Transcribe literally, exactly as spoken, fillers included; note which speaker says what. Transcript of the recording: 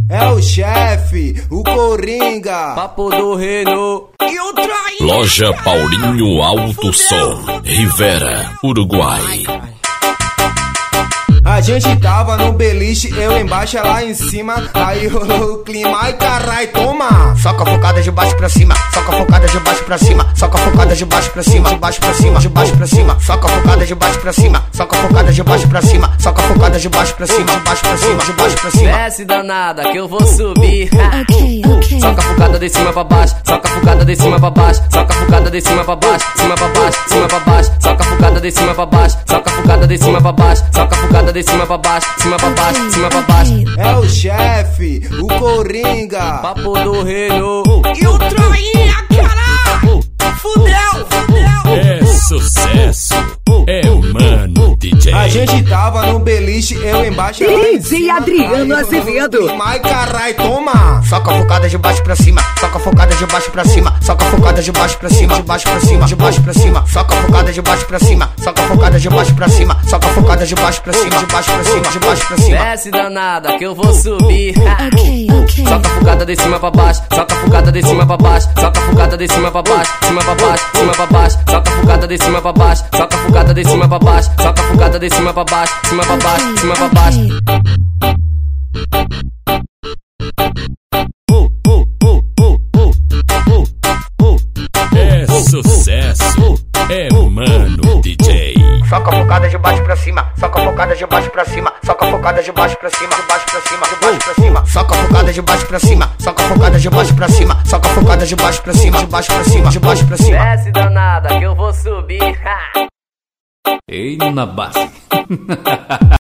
Speaker 1: É o chefe, o Coringa,
Speaker 2: papo do Renault
Speaker 3: e o traí.
Speaker 4: Loja Paulinho Alto Som, Rivera, Uruguai.
Speaker 1: A gente tava no beliche, eu embaixo, ela em cima. Aí rolou o clima, ai carai, toma!
Speaker 3: Soca focada de baixo pra cima, soca focada de baixo pra cima, soca focada de baixo pra cima, de baixo pra cima, de baixo pra cima, soca focada de baixo pra cima, soca focada de baixo pra cima, soca focada de baixo pra cima, de baixo pra cima, de baixo pra cima.
Speaker 2: Desce danada que eu vou subir.
Speaker 5: Ok, ok.
Speaker 2: Soca focada de cima pra baixo, soca focada de cima pra baixo, soca focada de cima pra baixo, cima pra baixo, cima pra baixo, soca focada de cima pra baixo, soca focada de cima pra baixo, soca focada de cima pra baixo, cima pra baixo, cima pra baixo.
Speaker 1: É o chefe, o Coringa,
Speaker 2: papo do Renault
Speaker 3: e o traí, caralho! Fudeu, fudeu!
Speaker 4: É sucesso, é Mano D J.
Speaker 1: a gente tava no beliche, eu embaixo, ela em
Speaker 6: D J
Speaker 1: cima.
Speaker 6: Adriano
Speaker 1: Aí rolou o
Speaker 6: Azevedo.
Speaker 1: clima, ai carai, toma!
Speaker 3: Soca focada de baixo pra cima, soca focada de baixo pra cima, soca focada de baixo pra cima, de baixo pra cima, de baixo pra cima, soca focada de baixo pra cima, soca focada de baixo pra cima, soca focada de baixo pra cima, de baixo pra cima, de baixo pra cima.
Speaker 2: Desce danada que eu vou subir.
Speaker 5: Ok, ok.
Speaker 2: Soca focada de cima pra baixo, soca focada de cima pra baixo, soca focada de cima pra baixo, cima pra baixo, cima pra baixo, soca focada de cima pra baixo, soca focada de cima pra baixo, soca focada de cima pra baixo, cima pra baixo, cima pra baixo.
Speaker 4: É sucesso, é Mano D J.
Speaker 3: Soca focada de baixo pra cima, soca focada de baixo pra cima, soca focada de baixo pra cima, de baixo pra cima, de baixo pra cima, soca focada de baixo pra cima, soca focada de baixo pra cima, soca focada de baixo pra cima, de baixo pra cima, de baixo pra cima.
Speaker 2: Desce danada que eu vou subir.
Speaker 7: Ei, na base.